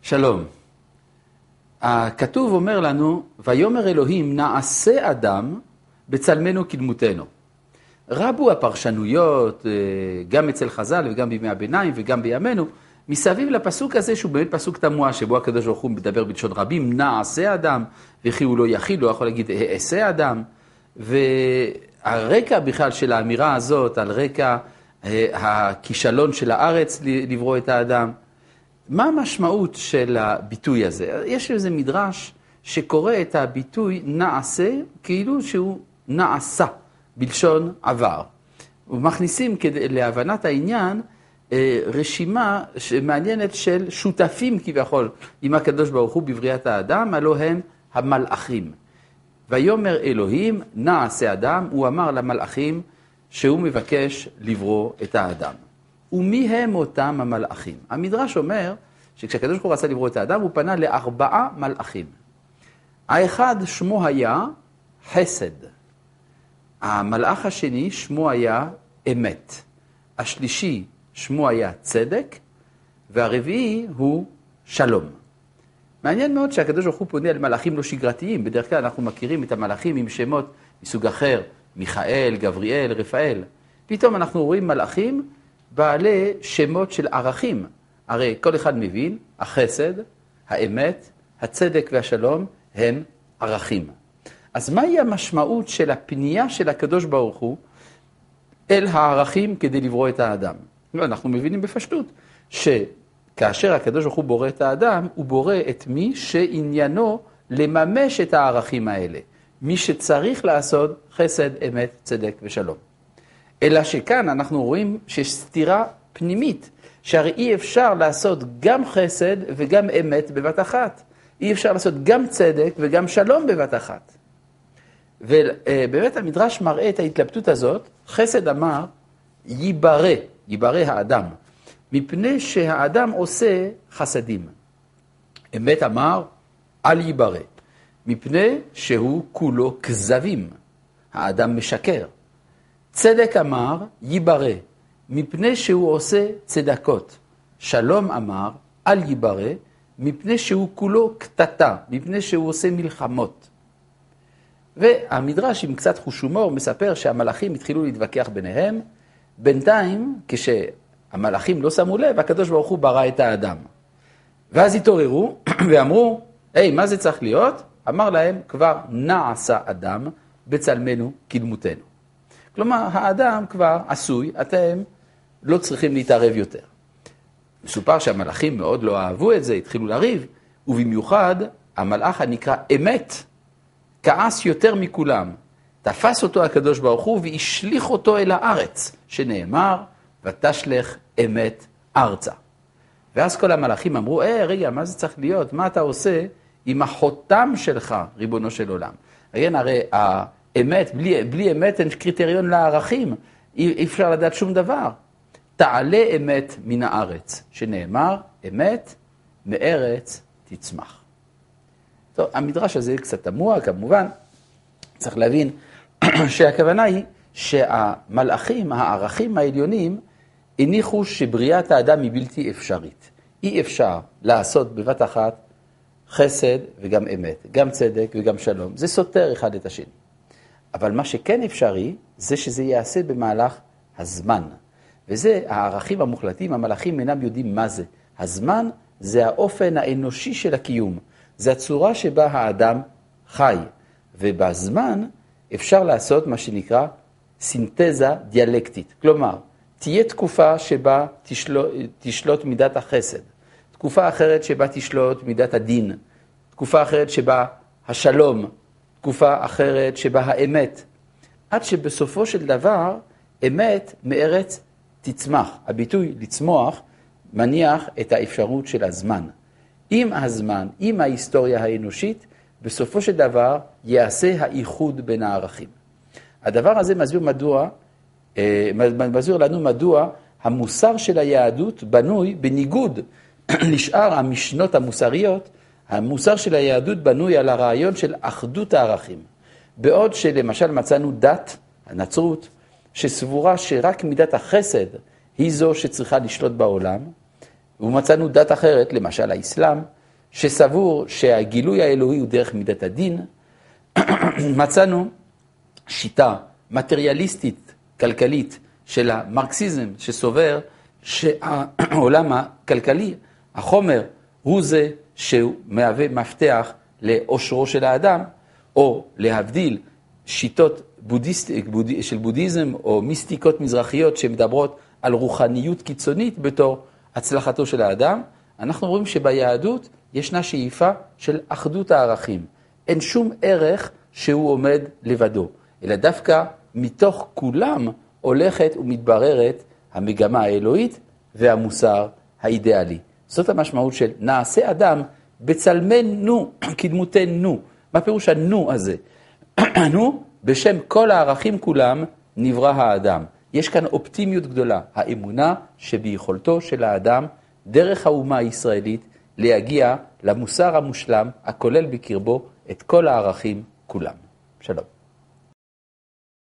שלום. הכתוב אומר לנו, ויאמר אלוהים נעשה אדם בצלמנו כדמותנו. רבו הפרשנויות, גם אצל חז"ל וגם בימי הביניים וגם בימינו, מסביב לפסוק הזה שהוא באמת פסוק תמוה, שבו הקדוש ברוך הוא מדבר בלשון רבים, נעשה אדם, וכי הוא לא יחיד, לא יכול להגיד אעשה אדם. והרקע בכלל של האמירה הזאת, על רקע הכישלון של הארץ לברוא את האדם, מה המשמעות של הביטוי הזה? יש איזה מדרש שקורא את הביטוי נעשה כאילו שהוא נעשה בלשון עבר. ומכניסים להבנת העניין רשימה מעניינת של שותפים כביכול עם הקדוש ברוך הוא בבריאת האדם, הלא הם המלאכים. ויאמר אלוהים נעשה אדם, הוא אמר למלאכים שהוא מבקש לברוא את האדם. ומי הם אותם המלאכים? המדרש אומר שכשהקדוש ברוך הוא רצה לברוא את האדם, הוא פנה ל4 מלאכים. האחד שמו היה חסד. המלאך השני שמו היה אמת. השלישי שמו היה צדק, והרביעי הוא שלום. מעניין מאוד שהקדוש ברוך הוא פונה על מלאכים לא שגרתיים. בדרך כלל אנחנו מכירים את המלאכים עם שמות מסוג אחר, מיכאל, גבריאל, רפאל. פתאום אנחנו רואים מלאכים בעלי שמות של ערכים. הרי כל אחד מבין, החסד, האמת, הצדק והשלום הם ערכים. אז מהי המשמעות של הפנייה של הקדוש ברוך הוא אל הערכים כדי לברוא את האדם? אנחנו מבינים בפשטות שכאשר הקדוש ברוך הוא בורא את האדם, הוא בורא את מי שעניינו לממש את הערכים האלה. מי שצריך לעשות חסד, אמת, צדק ושלום. אלא שכאן אנחנו רואים שיש סתירה פנימית, שהרי אי אפשר לעשות גם חסד וגם אמת בבת אחת. אי אפשר לעשות גם צדק וגם שלום בבת אחת. ובאמת המדרש מראה את ההתלבטות הזאת. חסד אמר ייברא האדם, מפני שהאדם עושה חסדים. אמת אמר אל ייברא, מפני שהוא כולו כזבים, האדם משקר. צדק אמר ייברא, מפני שהוא עושה צדקות. שלום אמר אל ייברא, מפני שהוא כולו קטטה, מפני שהוא עושה מלחמות. והמדרש עם קצת חוש הומור מספר שהמלאכים התחילו להתווכח ביניהם. בינתיים, כשהמלאכים לא שמו לב, הקדוש ברוך הוא ברא את האדם. ואז התעוררו ואמרו, מה זה צריך להיות? אמר להם, כבר נעשה אדם בצלמנו כדמותנו. כלומר, האדם כבר עשוי, אתם לא צריכים להתערב יותר. מסופר שהמלאכים מאוד לא אהבו את זה, התחילו לריב, ובמיוחד המלאך הנקרא אמת, כעס יותר מכולם. תפס אותו הקדוש ברוך הוא והשליך אותו אל הארץ, שנאמר, ותשלך אמת ארצה. ואז כל המלאכים אמרו, רגע, מה זה צריך להיות? מה אתה עושה עם החותם שלך, ריבונו של עולם? הרי האמת, בלי אמת אין קריטריון לערכים, אי אפשר לדעת שום דבר. תעלה אמת מן הארץ, שנאמר, אמת מארץ תצמח. טוב, המדרש הזה קצת תמוה, כמובן. צריך להבין שהכוונה היא שהמלאכים, הערכים העליונים, הניחו שבריאת האדם היא בלתי אפשרית. אי אפשר לעשות בבת אחת חסד וגם אמת, גם צדק וגם שלום. זה סותר אחד את השני. אבל מה שכן אפשרי, זה שזה יעשה במהלך הזמן. וזה הערכים המוחלטים, המלאכים אינם יודעים מה זה. הזמן זה האופן האנושי של הקיום. זה הצורה שבה האדם חי. ובזמן אפשר לעשות מה שנקרא סינתזה דיאלקטית. כלומר, תהיה תקופה שבה תשלוט מידת החסד. תקופה אחרת שבה תשלוט מידת הדין. תקופה אחרת שבה השלום. תקופה אחרת שבה האמת. עד שבסופו של דבר, אמת מארץ תצמח. הביטוי לצמוח מניח את האפשרות של הזמן. עם הזמן, עם ההיסטוריה האנושית, בסופו של דבר יעשה האיחוד בין הערכים. הדבר הזה מסביר לנו מדוע המוסר של היהדות בנוי בניגוד לשאר המשנות המוסריות. המוסר של היהדות בנוי על הרעיון של אחדות הערכים. בעוד שלמשל מצאנו דת, הנצרות, שסבורה שרק מידת החסד היא זו שצריכה לשלוט בעולם, ומצאנו דת אחרת, למשל האסלאם, שסבור שהגילוי האלוהי הוא דרך מידת הדין, מצאנו שיטה מטריאליסטית, כלכלית, של המרקסיזם, שסובר שהעולם הכלכלי, החומר, הוא זה שהוא מהווה מפתח לאושרו של האדם, או להבדיל שיטות של בודהיזם או מיסטיקות מזרחיות שמדברות על רוחניות קיצונית בתור הצלחתו של האדם. אנחנו רואים שביהדות ישנה שאיפה של אחדות הערכים. אין שום ערך שהוא עומד לבדו, אלא דווקא מתוך כולם הולכת ומתבררת המגמה האלוהית והמוסר האידיאלי. זאת המשמעות של נעשה אדם בצלמנו כדמותנו. מה פירוש הנו הזה? נו, בשם כל הערכים כולם נברא האדם. יש כאן אופטימיות גדולה, האמונה שביכולתו של האדם, דרך האומה הישראלית, להגיע למוסר המושלם, הכולל בקרבו את כל הערכים כולם. שלום.